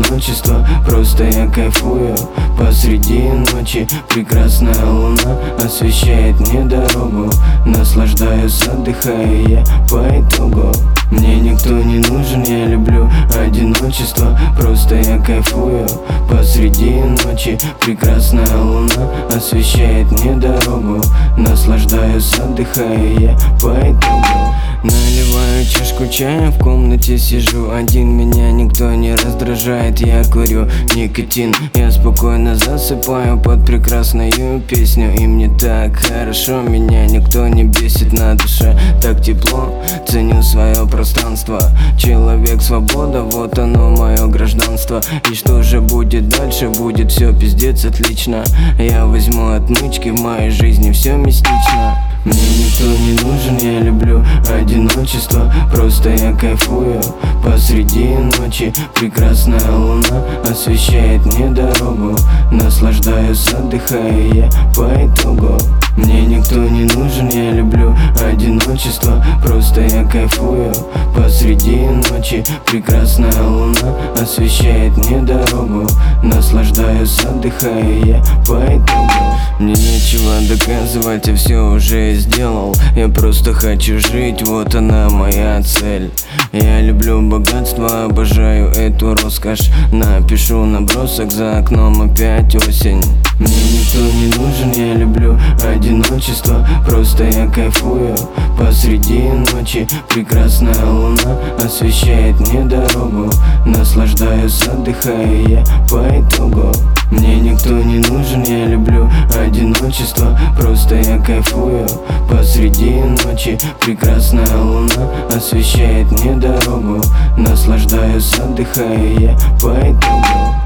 одиночества, просто я кайфую. Посреди ночи прекрасная луна освещает мне дорогу. Наслаждаюсь, отдыхаю я по итогу. Мне никто не нужен, я люблю одиночество, просто я кайфую. Посреди ночи прекрасная луна освещает мне дорогу. Наслаждаюсь, отдыхаю я по итогу. Наливаю чашку чая, в комнате сижу один. Меня никто не раздражает, я курю никотин. Я спокойно засыпаю под прекрасную песню. И мне так хорошо, меня никто не бесит. На душе так тепло, ценю свое пространство. Человек, свобода, вот оно мое гражданство. И что же будет дальше, будет все пиздец отлично. Я возьму отмычки, в моей жизни все мистично. Мне никто не нужен, я люблю одиночество, просто я кайфую. Посреди ночи прекрасная луна освещает мне дорогу. Наслаждаюсь, отдыхаю я по итогу. Мне никто не нужен, я люблю одиночество, просто я кайфую. Посреди ночи прекрасная луна освещает мне дорогу. Наслаждаюсь, отдыхаю я по итогу. Мне нечего доказывать, я все уже сделал. Я просто хочу жить, вот она моя цель. Я люблю богатство, обожаю эту роскошь. Напишу набросок, за окном опять осень. Мне никто не нужен, я люблю одиночество, просто я кайфую. Посреди ночи прекрасная луна освещает мне дорогу. Наслаждаюсь, отдыхаю я по итогу. Мне никто не нужен, я люблю одиночество, просто я кайфую. Посреди ночи прекрасная луна освещает мне дорогу. Наслаждаюсь, отдыхаю я по итогу.